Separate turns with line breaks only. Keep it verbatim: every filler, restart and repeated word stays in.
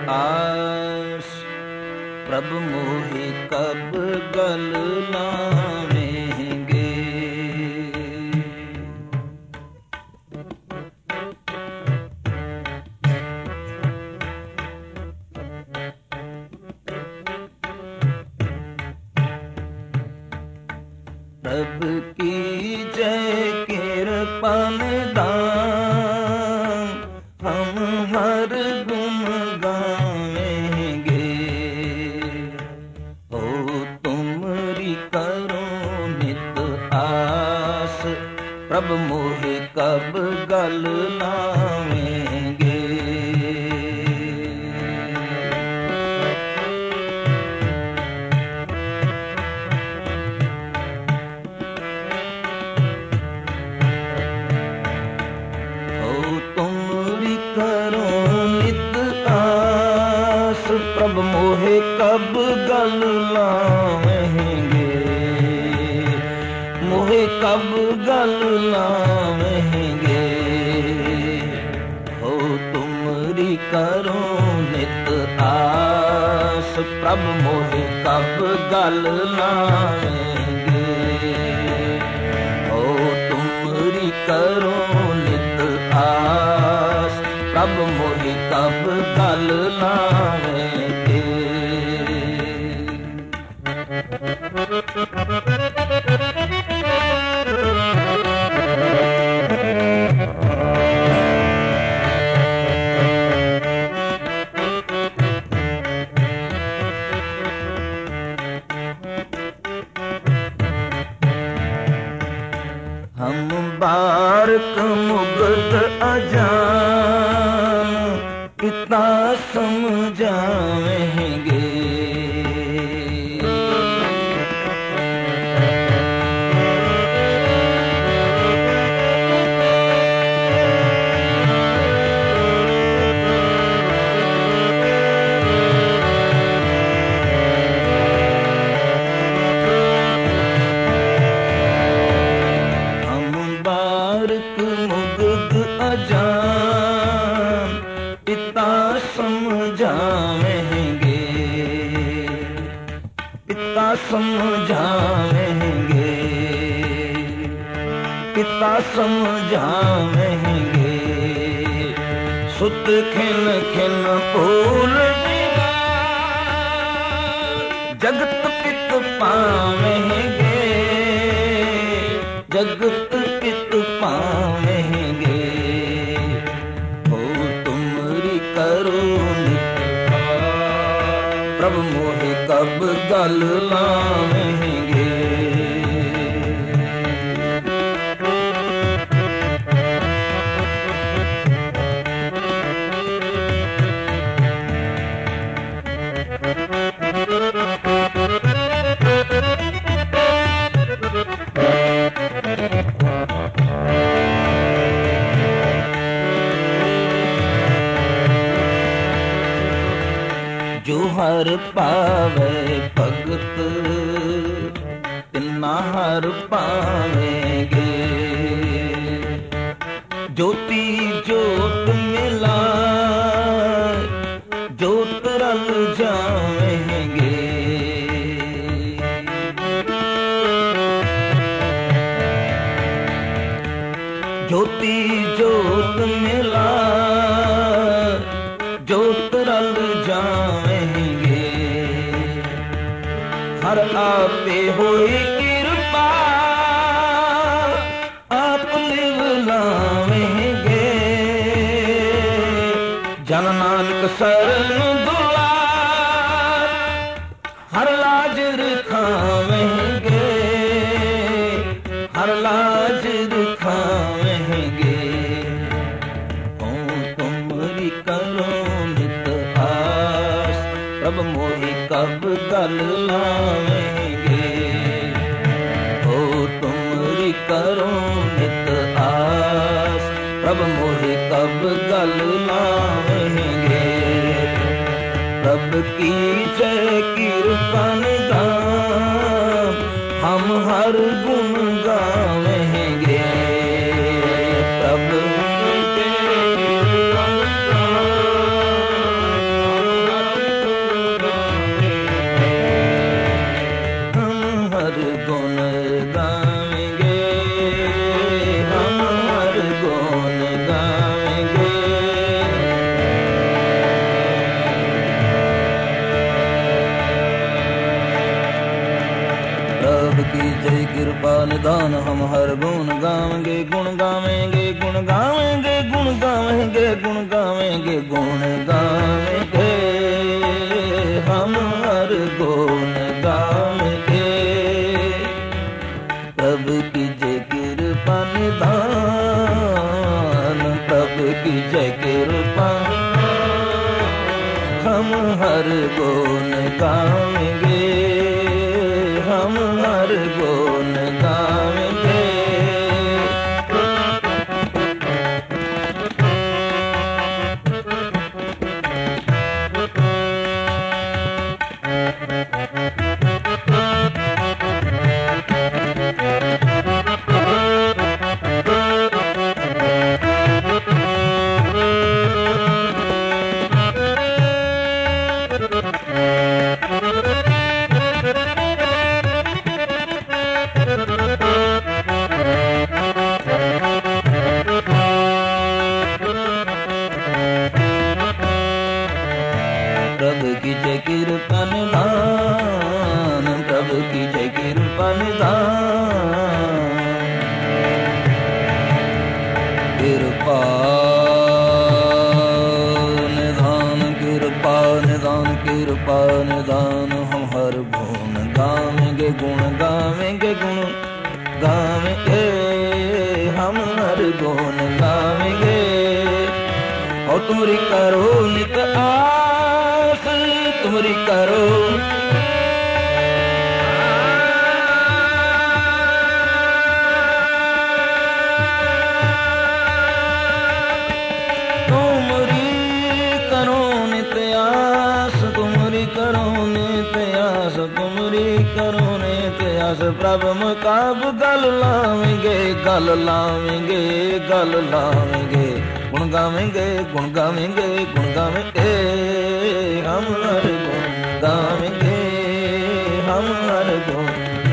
आस प्रभु मोहि कब गल लावेंगे। प्रभु की जय कृपा निदान हम हर गुण गावेंगे। हो तुमरी करो नित आस प्रभु मोहि कब गल लावेंगे। प्रभु मोहि कब गल लावेंगे। मोहि कब गल लावेंगे। हो तुमरी करो नित आस प्रभु मोहि कब गल लावेंगे। हो तुमरी करो नित आस प्रभु मोहि कब गल लावेंगे। हम बारक मुग्ध अजान कितना समझावेंगे। अजान पिता समझावेंगे। पिता समझावेंगे। पिता समझावेंगे। सुत खिन खिन फूल जगत पित पावेंगे। जगत पित पावेंगे। प्रभु मोहि कब गल लावेंगे। जो हर पावे भगत तिन्ना हर पावेंगे। ज्योति ज्योत मिलाए ज्योत रल जावेंगे। ज्योति ज्योत मिलाए ज्योत रल जावेंगे। हर आपे होई कृपा आप लिव लावेंगे। जन नानक शरण दुआर हर लाज रखावेंगे। हर लाज रखावेंगे। हो तुमरी करो नित आस प्रभु मोहि कब गल लावेंगे। हो तुमरी करो नित आस प्रभु मोहि कब गल लावेंगे। प्रभु की जय कृपा निदान हम हर गुण गावेंगे। प्रभु की जय कृपा निदान जय कृपा निधान हम हर गुण गावेंगे गुण गावेंगे गुण गावेंगे गुण गावेंगे गुण गावेंगे गुण गावेंगे हम हर गुण गावेंगे। प्रभु की जय कृपा निधान प्रभु की जय कृपा हम हर गुण गावेंगे हम हर गुण गावेंगे। प्रभु की जय कृपा निधान प्रभु की जय कृपा निधान कृपा निधान कृपा निधान कृपा निधान हम हर गुण गावेंगे गुण गावेंगे गुण गावेंगे हम हर गुण गावेंगे। और तुम्हारी करो नित आस तुम्हारी करो तुम्हारी करो नित आस तुम्हारी करो नित आस तुम्हारी करो नित आस। प्रभु मुकाब गल लावेंगे गल लावेंगे गल लावेंगे गुण गावेंगे गुण गावेंगे गुण गावेंगे हम हर गुण गावेंगे हम हर गुण